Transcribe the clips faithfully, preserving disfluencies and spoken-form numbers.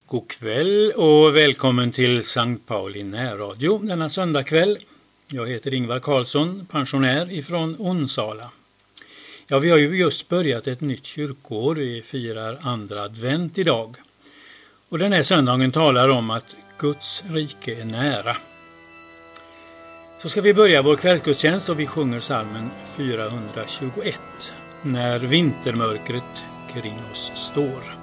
God kväll och välkommen till Sankt Pauli närradio denna söndagkväll. Jag heter Ingvar Karlsson, pensionär ifrån Onsala. Ja, vi har ju just börjat ett nytt kyrkoår. Vi firar andra advent idag. Och den här söndagen talar om att Guds rike är nära. Så ska vi börja vår kvällsgudstjänst och vi sjunger psalmen fyrahundratjugoett. När vintermörkret kring oss står.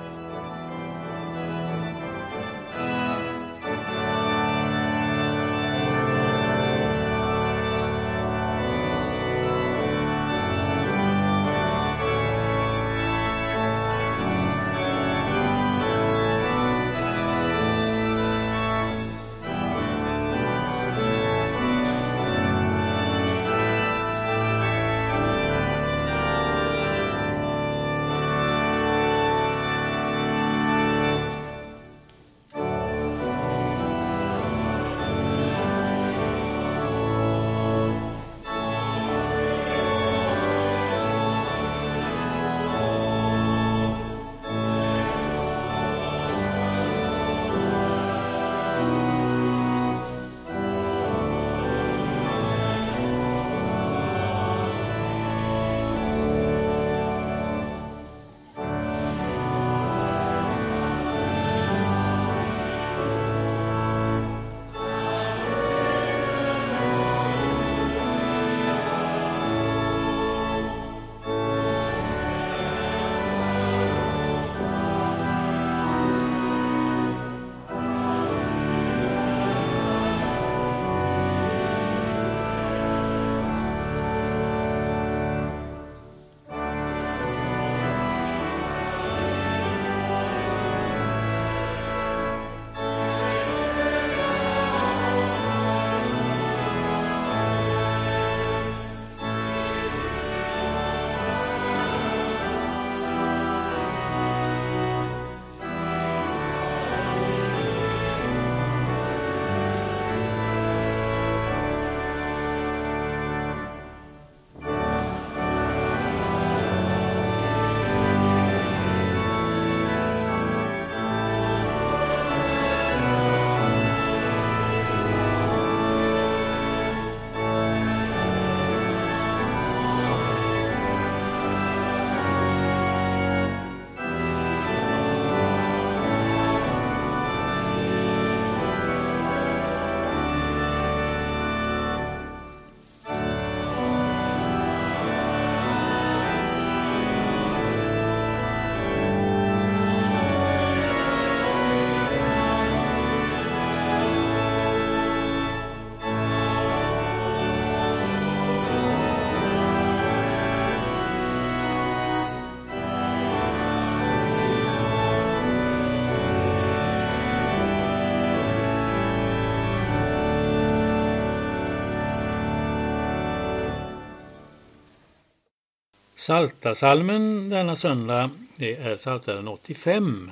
Psaltarpsalmen denna söndag, det är Psaltaren åttiofem.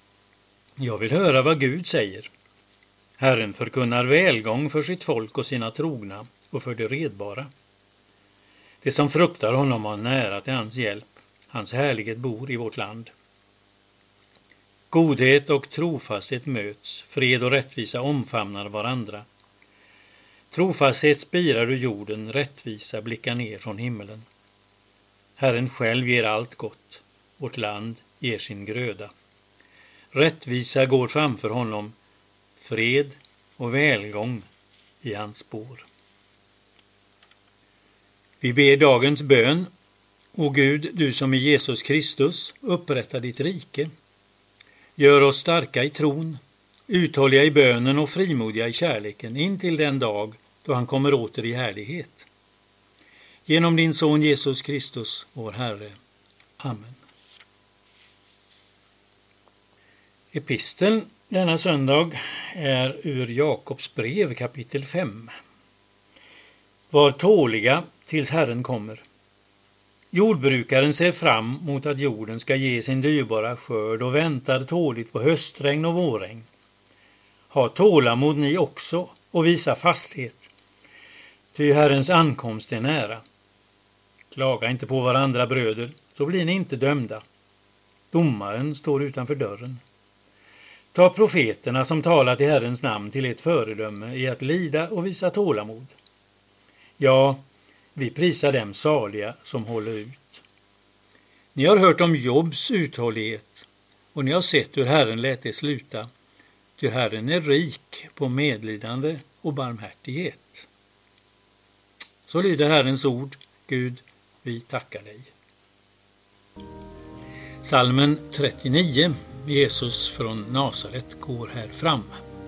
Jag vill höra vad Gud säger. Herren förkunnar välgång för sitt folk och sina trogna och för det redbara. Det som fruktar honom har nära till hans hjälp. Hans härlighet bor i vårt land. Godhet och trofasthet möts, fred och rättvisa omfamnar varandra. Trofasthet spirar ur jorden, rättvisa blickar ner från himmelen. Herren själv ger allt gott, vårt land ger sin gröda. Rättvisa går framför honom, fred och välgång i hans spår. Vi ber dagens bön. O Gud, du som i Jesus Kristus upprättar ditt rike. Gör oss starka i tron, uthålliga i bönen och frimodiga i kärleken in till den dag då han kommer åter i härlighet. Genom din son Jesus Kristus, vår Herre. Amen. Episteln denna söndag är ur Jakobs brev kapitel fem. Var tåliga tills Herren kommer. Jordbrukaren ser fram mot att jorden ska ge sin dyrbara skörd och väntar tåligt på höstregn och vårregn. Ha tålamod ni också och visa fasthet, ty Herrens ankomst är nära. Klaga inte på varandra, bröder, så blir ni inte dömda. Domaren står utanför dörren. Ta profeterna som talat i Herrens namn till ett föredöme i att lida och visa tålamod. Ja, vi prisar dem saliga som håller ut. Ni har hört om Jobs uthållighet och ni har sett hur Herren lät det sluta. Ty Herren är rik på medlidande och barmhärtighet. Så lyder Herrens ord. Gud, vi tackar dig. Psalmen trettionio, Jesus från Nasaret, går här fram.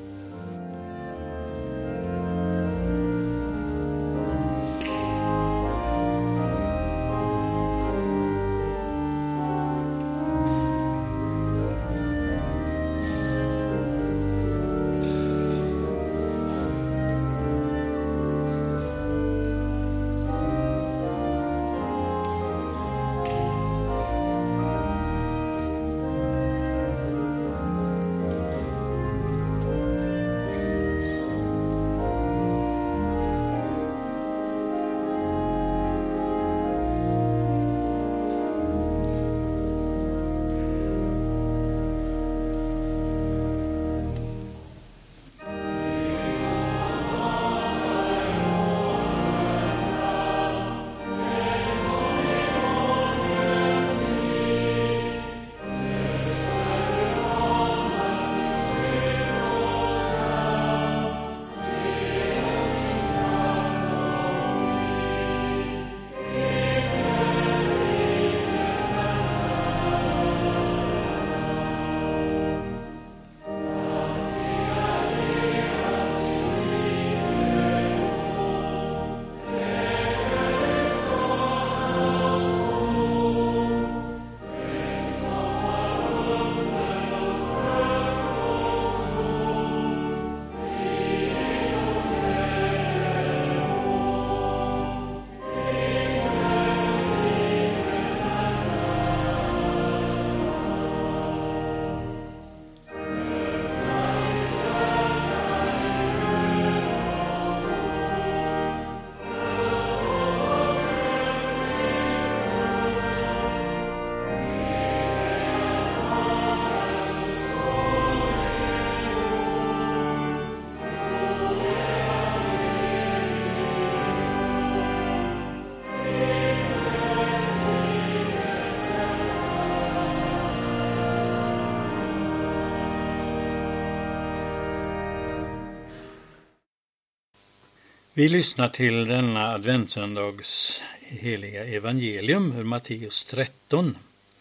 Vi lyssnar till denna adventssöndags heliga evangelium ur Matteus tretton.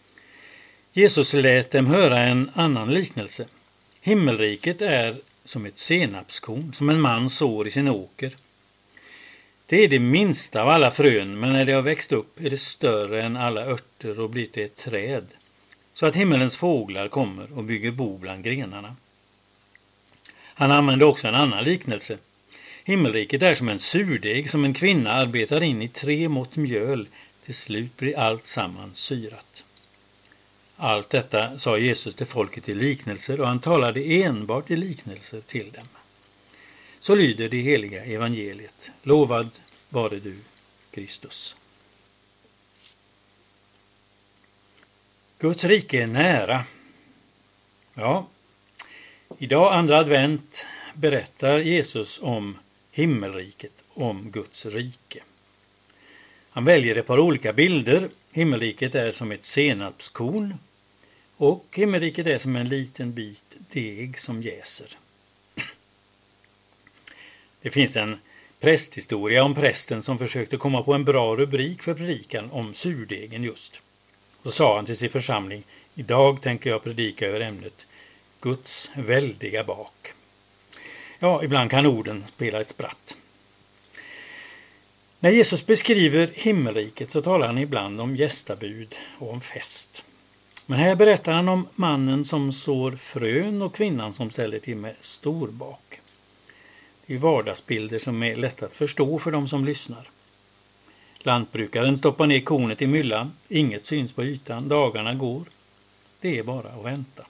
Jesus lät dem höra en annan liknelse. Himmelriket är som ett senapskorn som en man sår i sin åker. Det är det minsta av alla frön, men när det har växt upp är det större än alla örter och blir till ett träd, så att himmelens fåglar kommer och bygger bo bland grenarna. Han använde också en annan liknelse. Himmelriket är som en surdeg som en kvinna arbetar in i tre mått mjöl. Till slut blir allt samman syrat. Allt detta sa Jesus till folket i liknelser, och han talade enbart i liknelser till dem. Så lyder det heliga evangeliet. Lovad vare du, Kristus. Guds rike är nära. Ja, idag andra advent berättar Jesus om himmelriket, om Guds rike. Han väljer ett par olika bilder. Himmelriket är som ett senapskorn och himmelriket är som en liten bit deg som jäser. Det finns en prästhistoria om prästen som försökte komma på en bra rubrik för predikan om surdegen just. Så sa han till sin församling: idag tänker jag predika över ämnet Guds väldiga bak. Ja, ibland kan orden spela ett spratt. När Jesus beskriver himmelriket så talar han ibland om gästabud och om fest. Men här berättar han om mannen som sår frön och kvinnan som ställer till med storbak. Det är vardagsbilder som är lätt att förstå för de som lyssnar. Lantbrukaren stoppar ner kornet i myllan, inget syns på ytan, dagarna går. Det är bara att vänta.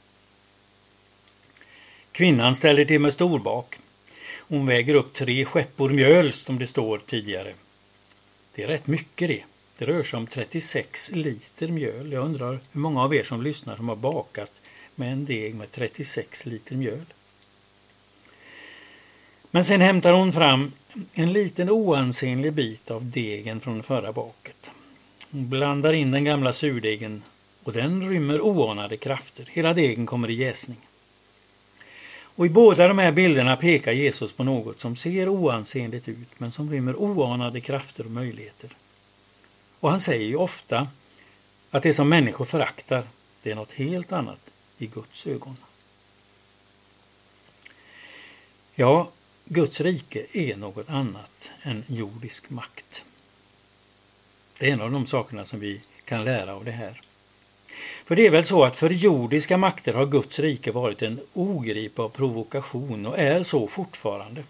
Kvinnan ställer till med storbak. Hon väger upp tre skeppor mjöl som det står tidigare. Det är rätt mycket det. Det rör sig om trettiosex liter mjöl. Jag undrar hur många av er som lyssnar som har bakat med en deg med trettiosex liter mjöl. Men sen hämtar hon fram en liten oansenlig bit av degen från det förra baket. Hon blandar in den gamla surdegen och den rymmer oanade krafter. Hela degen kommer i jäsning. Och i båda de här bilderna pekar Jesus på något som ser oansenligt ut men som rymmer oanade krafter och möjligheter. Och han säger ju ofta att det som människor föraktar, det är något helt annat i Guds ögon. Ja, Guds rike är något annat än jordisk makt. Det är en av de sakerna som vi kan lära av det här. För det är väl så att för jordiska makter har Guds rike varit en ogripbar provokation och är så fortfarande.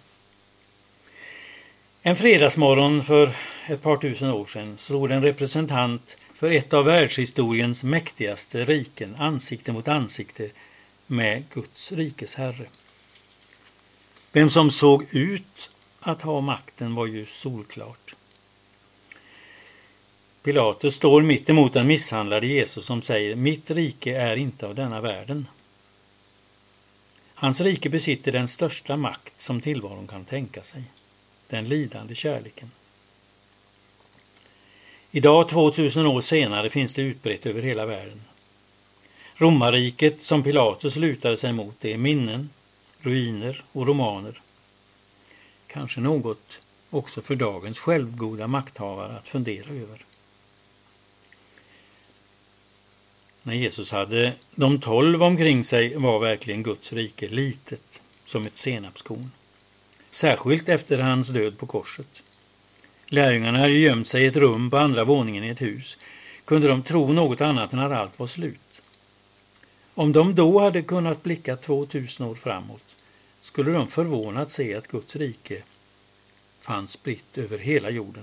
En fredagsmorgon för ett par tusen år sedan stod en representant för ett av världshistoriens mäktigaste riken ansikte mot ansikte med Guds rikes herre. Vem som såg ut att ha makten var ju solklart. Pilatus står mitt emot den misshandlade Jesus som säger: mitt rike är inte av denna världen. Hans rike besitter den största makt som tillvaron kan tänka sig. Den lidande kärleken. Idag, tvåtusen år senare, finns det utbrett över hela världen. Romarriket som Pilatus lutade sig mot, det är minnen, ruiner och romaner. Kanske något också för dagens självgoda makthavare att fundera över. När Jesus hade de tolv omkring sig var verkligen Guds rike litet som ett senapskorn. Särskilt efter hans död på korset. Lärjungarna hade gömt sig i ett rum på andra våningen i ett hus. Kunde de tro något annat än att allt var slut? Om de då hade kunnat blicka tvåtusen år framåt skulle de förvånat se att Guds rike fanns spritt över hela jorden.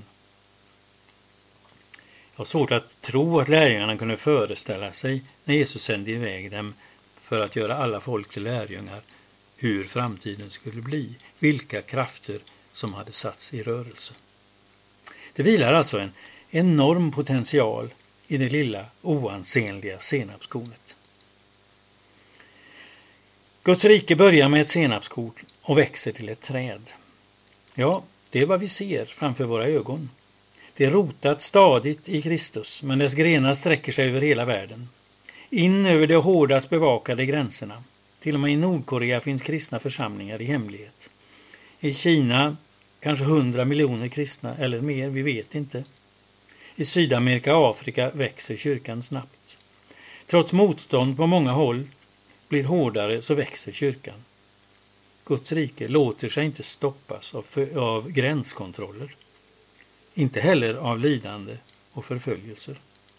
Jag har svårt att tro att lärjungarna kunde föreställa sig när Jesus sände iväg dem för att göra alla folk till lärjungar hur framtiden skulle bli, vilka krafter som hade satts i rörelse. Det vilar alltså en enorm potential i det lilla oansenliga senapskornet. Guds rike börjar med ett senapskorn och växer till ett träd. Ja, det är vad vi ser framför våra ögon. Det är rotat stadigt i Kristus, men dess grenar sträcker sig över hela världen. In över de hårdast bevakade gränserna. Till och med i Nordkorea finns kristna församlingar i hemlighet. I Kina kanske hundra miljoner kristna eller mer, vi vet inte. I Sydamerika och Afrika växer kyrkan snabbt. Trots motstånd på många håll blir hårdare så växer kyrkan. Guds rike låter sig inte stoppas av, av gränskontroller. Inte heller av lidande och förföljelser.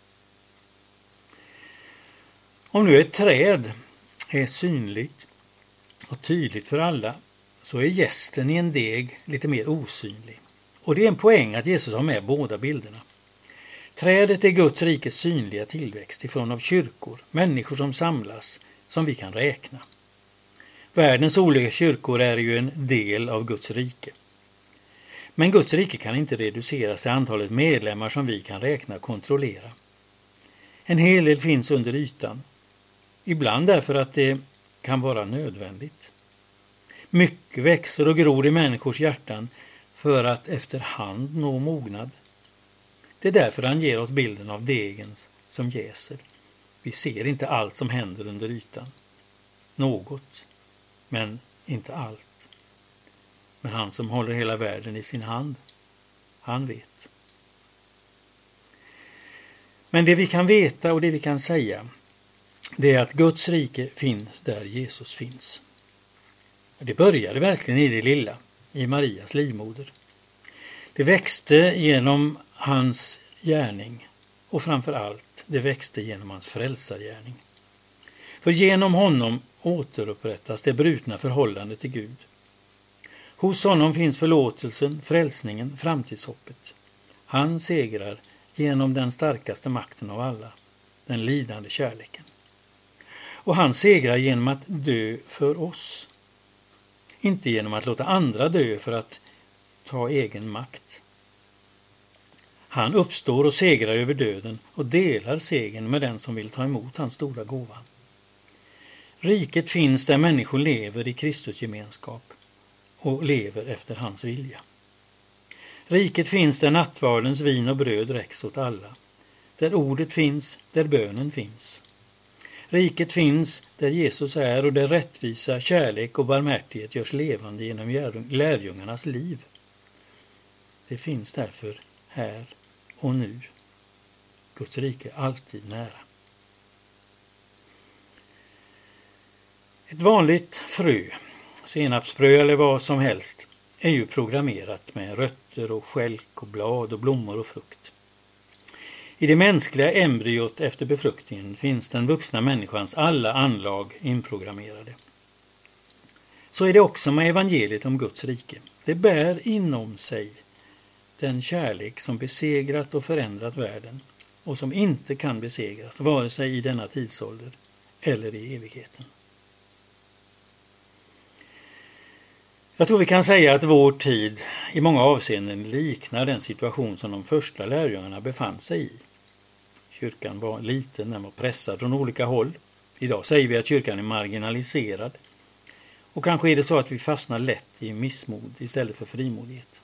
Om nu ett träd är synligt och tydligt för alla så är jästen i en deg lite mer osynlig. Och det är en poäng att Jesus har med båda bilderna. Trädet är Guds rikes synliga tillväxt ifrån av kyrkor, människor som samlas, som vi kan räkna. Världens olika kyrkor är ju en del av Guds rike. Men Guds rike kan inte reduceras till antalet medlemmar som vi kan räkna och kontrollera. En hel del finns under ytan. Ibland därför att det kan vara nödvändigt. Mycket växer och gror i människors hjärtan för att efterhand nå mognad. Det är därför han ger oss bilden av degen som jäser. Vi ser inte allt som händer under ytan. Något, men inte allt. Men han som håller hela världen i sin hand, han vet. Men det vi kan veta och det vi kan säga, det är att Guds rike finns där Jesus finns. Det började verkligen i det lilla, i Marias livmoder. Det växte genom hans gärning och framför allt det växte genom hans frälsargärning. För genom honom återupprättas det brutna förhållandet till Gud. Hos honom finns förlåtelsen, frälsningen, framtidshoppet. Han segrar genom den starkaste makten av alla, den lidande kärleken. Och han segrar genom att dö för oss. Inte genom att låta andra dö för att ta egen makt. Han uppstår och segrar över döden och delar segern med den som vill ta emot hans stora gåva. Riket finns där människor lever i Kristus gemenskap och lever efter hans vilja. Riket finns där nattvardens vin och bröd räcks åt alla. Där ordet finns, där bönen finns. Riket finns där Jesus är och där rättvisa, kärlek och barmhärtighet görs levande genom lärjungarnas liv. Det finns därför här och nu. Guds rike är alltid nära. Ett vanligt frö, senapsfrö eller vad som helst, är ju programmerat med rötter och skälk och blad och blommor och frukt. I det mänskliga embryot efter befruktningen finns den vuxna människans alla anlag inprogrammerade. Så är det också med evangeliet om Guds rike. Det bär inom sig den kärlek som besegrat och förändrat världen och som inte kan besegras vare sig i denna tidsålder eller i evigheten. Jag tror vi kan säga att vår tid i många avseenden liknar den situation som de första lärjungarna befann sig i. Kyrkan var liten, den var pressad från olika håll. Idag säger vi att kyrkan är marginaliserad. Och kanske är det så att vi fastnar lätt i missmod istället för frimodighet.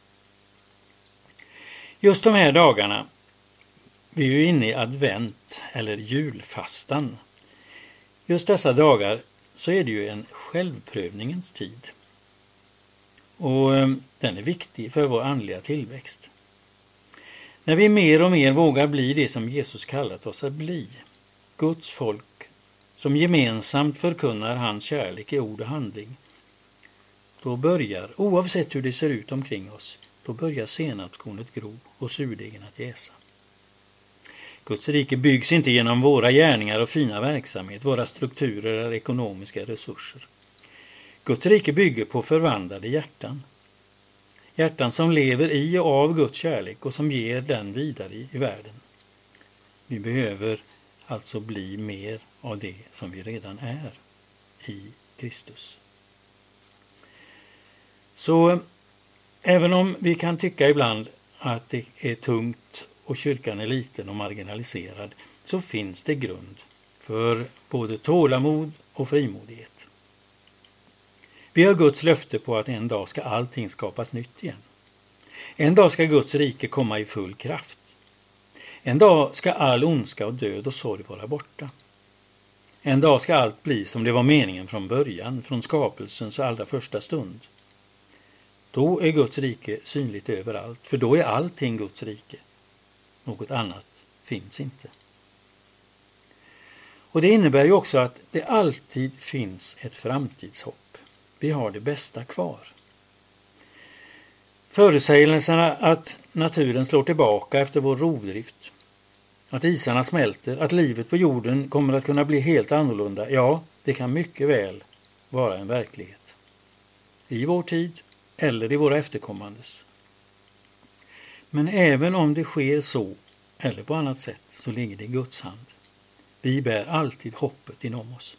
Just de här dagarna, vi är ju inne i advent eller julfastan. Just dessa dagar så är det ju en självprövningens tid. Och den är viktig för vår andliga tillväxt. När vi mer och mer vågar bli det som Jesus kallat oss att bli, Guds folk som gemensamt förkunnar hans kärlek i ord och handling, då börjar, oavsett hur det ser ut omkring oss, då börjar senapskornet gro och surdegen att jäsa. Guds rike byggs inte genom våra gärningar och fina verksamhet, våra strukturer eller ekonomiska resurser. Guds rike bygger på förvandlade hjärtan. Hjärtan som lever i och av Guds kärlek och som ger den vidare i, i världen. Vi behöver alltså bli mer av det som vi redan är i Kristus. Så även om vi kan tycka ibland att det är tungt och kyrkan är liten och marginaliserad, så finns det grund för både tålamod och frimodighet. Vi har Guds löfte på att en dag ska allting skapas nytt igen. En dag ska Guds rike komma i full kraft. En dag ska all ondska och död och sorg vara borta. En dag ska allt bli som det var meningen från början, från skapelsens allra första stund. Då är Guds rike synligt överallt, för då är allting Guds rike. Något annat finns inte. Och det innebär ju också att det alltid finns ett framtidshopp. Vi har det bästa kvar. Förutsägelserna att naturen slår tillbaka efter vår rovdrift, att isarna smälter, att livet på jorden kommer att kunna bli helt annorlunda, ja, det kan mycket väl vara en verklighet. I vår tid eller i våra efterkommandes. Men även om det sker så eller på annat sätt så ligger det i Guds hand. Vi bär alltid hoppet inom oss.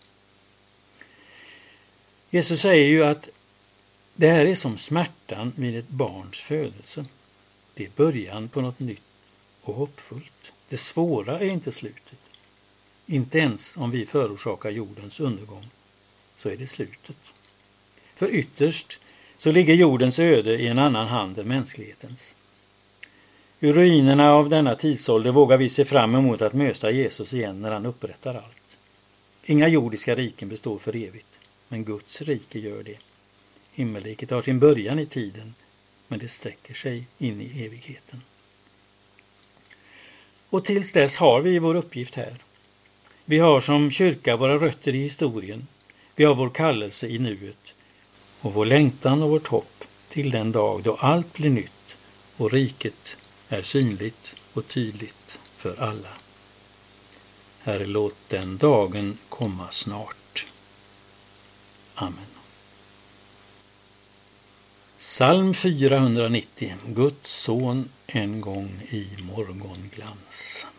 Jesus säger ju att det här är som smärtan vid ett barns födelse. Det är början på något nytt och hoppfullt. Det svåra är inte slutet. Inte ens om vi förorsakar jordens undergång så är det slutet. För ytterst så ligger jordens öde i en annan hand än mänsklighetens. Ur ruinerna av denna tidsålder vågar vi se fram emot att möta Jesus igen när han upprättar allt. Inga jordiska riken består för evigt, men Guds rike gör det. Himmelriket har sin början i tiden, men det sträcker sig in i evigheten. Och tills dess har vi vår uppgift här. Vi har som kyrka våra rötter i historien. Vi har vår kallelse i nuet och vår längtan och vårt hopp till den dag då allt blir nytt och riket är synligt och tydligt för alla. Herre, låt den dagen komma snart. Amen. Psalm fyrahundranittio. Guds son en gång i morgonglans.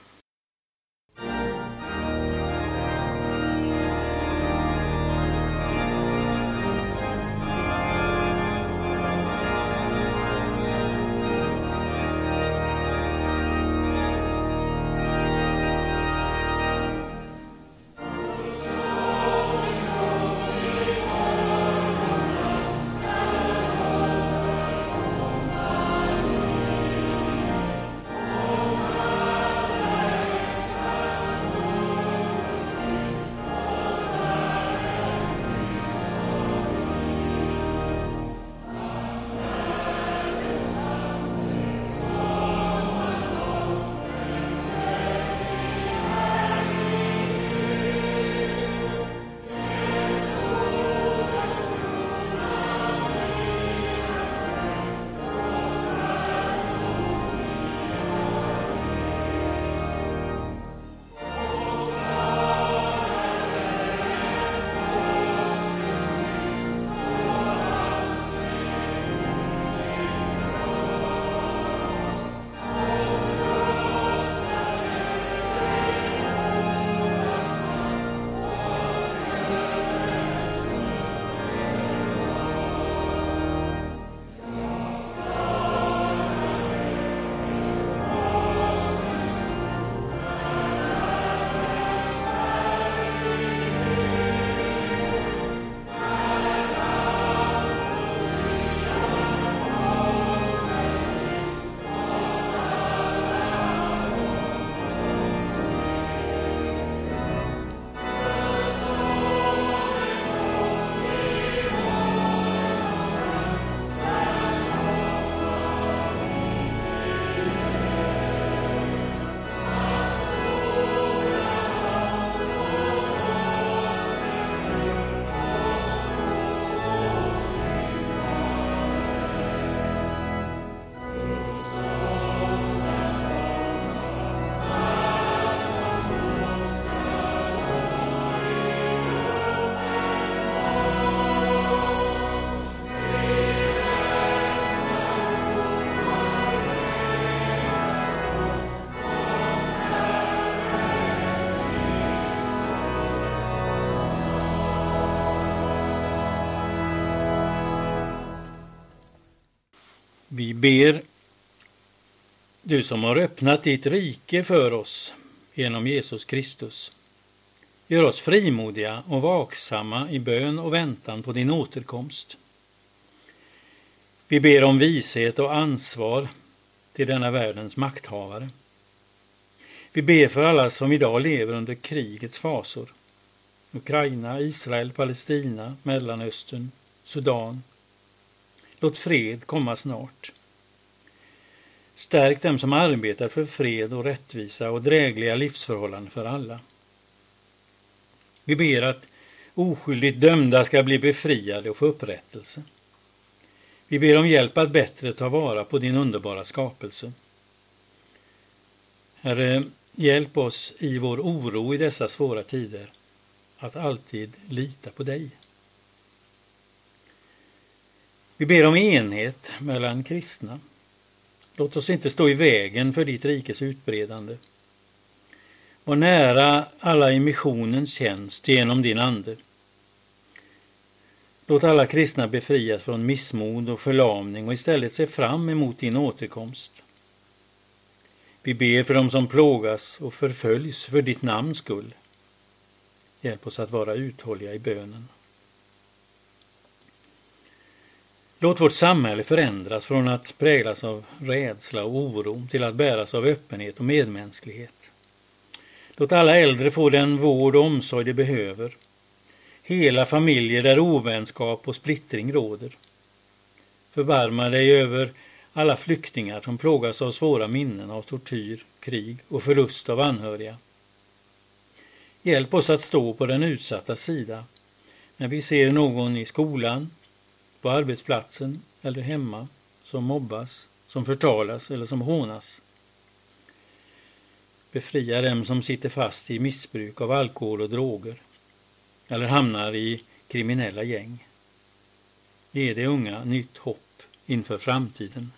Vi ber, du som har öppnat ditt rike för oss genom Jesus Kristus. Gör oss frimodiga och vaksamma i bön och väntan på din återkomst. Vi ber om vishet och ansvar till denna världens makthavare. Vi ber för alla som idag lever under krigets fasor. Ukraina, Israel, Palestina, Mellanöstern, Sudan. Låt fred komma snart. Stärk dem som arbetar för fred och rättvisa och drägliga livsförhållanden för alla. Vi ber att oskyldigt dömda ska bli befriade och få upprättelse. Vi ber om hjälp att bättre ta vara på din underbara skapelse. Herre, hjälp oss i vår oro i dessa svåra tider att alltid lita på dig. Vi ber om enhet mellan kristna. Låt oss inte stå i vägen för ditt rikes utbredande. Var nära alla i missionens tjänst genom din ande. Låt alla kristna befrias från missmod och förlamning och istället se fram emot din återkomst. Vi ber för dem som plågas och förföljs för ditt namns skull. Hjälp oss att vara uthålliga i bönen. Låt vårt samhälle förändras från att präglas av rädsla och oro till att bäras av öppenhet och medmänsklighet. Låt alla äldre få den vård och omsorg de behöver. Hela familjer där ovänskap och splittring råder. Förbarma dig över alla flyktingar som plågas av svåra minnen av tortyr, krig och förlust av anhöriga. Hjälp oss att stå på den utsatta sida när vi ser någon i skolan, på arbetsplatsen eller hemma som mobbas, som förtalas eller som hånas. Befria dem som sitter fast i missbruk av alkohol och droger eller hamnar i kriminella gäng. Ge de unga nytt hopp inför framtiden.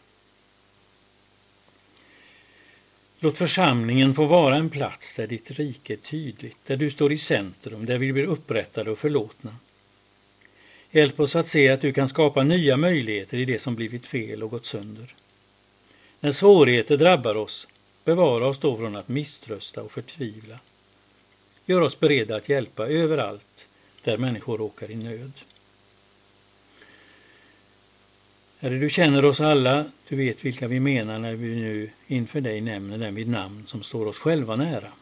Låt församlingen få vara en plats där ditt rike är tydligt, där du står i centrum, där vi blir upprättade och förlåtna. Hjälp oss att se att du kan skapa nya möjligheter i det som blivit fel och gått sönder. När svårigheter drabbar oss, bevara oss då från att misströsta och förtvivla. Gör oss beredda att hjälpa överallt där människor råkar i nöd. Herre, du känner oss alla, du vet vilka vi menar när vi nu inför dig nämner den vid namn som står oss själva nära.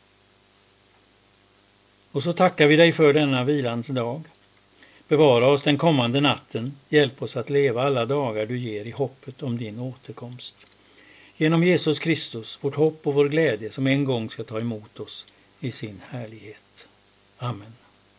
Och så tackar vi dig för denna vilans dag. Bevara oss den kommande natten, hjälp oss att leva alla dagar du ger i hoppet om din återkomst. Genom Jesus Kristus, vårt hopp och vår glädje som en gång ska ta emot oss i sin härlighet. Amen.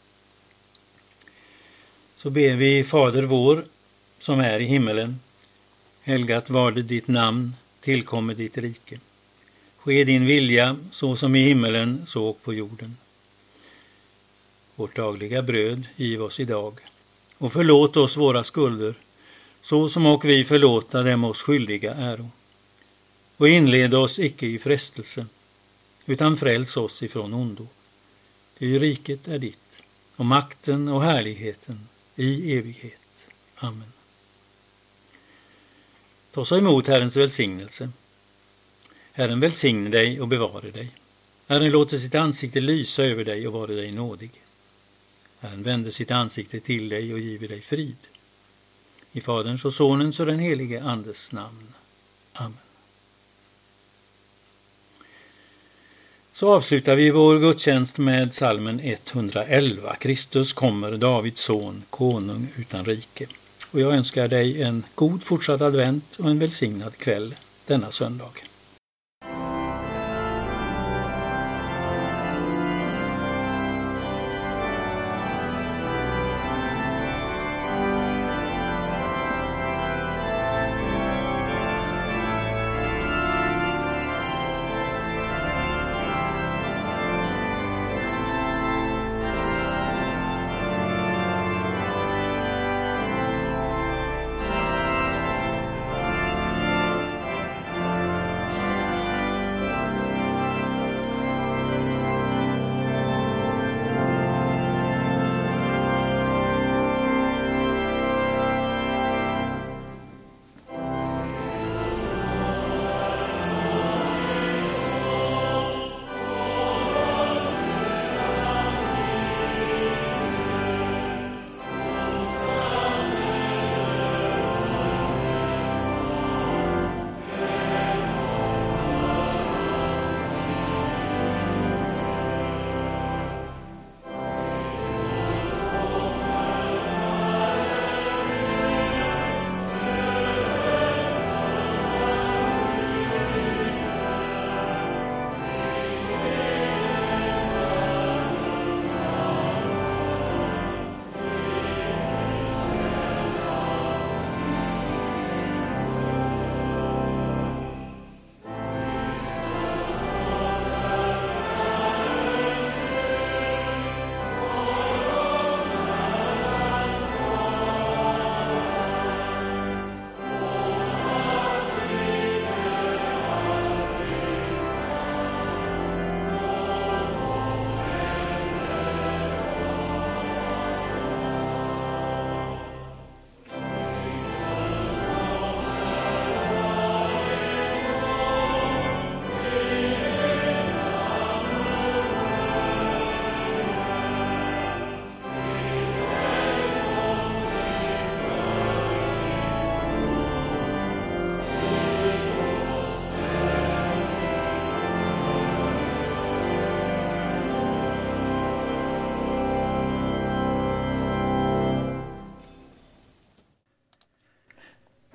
Så ber vi, Fader vår, som är i himmelen. Helgat varde ditt namn, tillkommer ditt rike. Ske din vilja, så som i himmelen, så på jorden. Vårt dagliga bröd giv oss idag, och förlåt oss våra skulder, så som och vi förlåta dem oss skyldiga äro. Och inled oss icke i frestelse, utan fräls oss ifrån ondo. Ty riket är ditt, och makten och härligheten i evighet. Amen. Ta så emot Herrens välsignelse. Herren välsigne dig och bevare dig. Herren låter sitt ansikte lysa över dig och vare dig nådig. Herren vänder sitt ansikte till dig och giver dig frid. I Faderns och Sonens och den helige Andes namn. Amen. Så avslutar vi vår gudstjänst med psalmen etthundraelva. Kristus kommer, Davids son, konung utan rike. Och jag önskar dig en god fortsatt advent och en välsignad kväll denna söndag.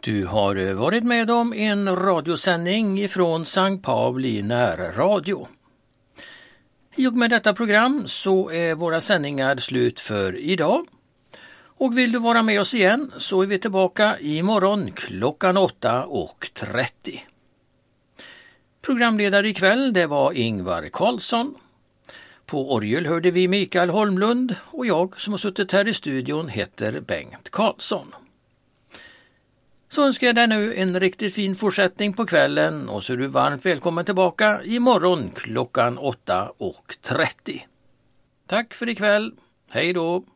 Du har varit med om en radiosändning ifrån Sankt Pauli närradio. I och med detta program så är våra sändningar slut för idag. Och vill du vara med oss igen så är vi tillbaka imorgon klockan åtta och trettio. Programledare ikväll det var Ingvar Carlsson. På orgel hörde vi Mikael Holmlund och jag som har suttit här i studion heter Bengt Karlsson. Så önskar jag dig nu en riktigt fin fortsättning på kvällen och så är du varmt välkommen tillbaka imorgon klockan åtta och trettio. Tack för ikväll. Hej då!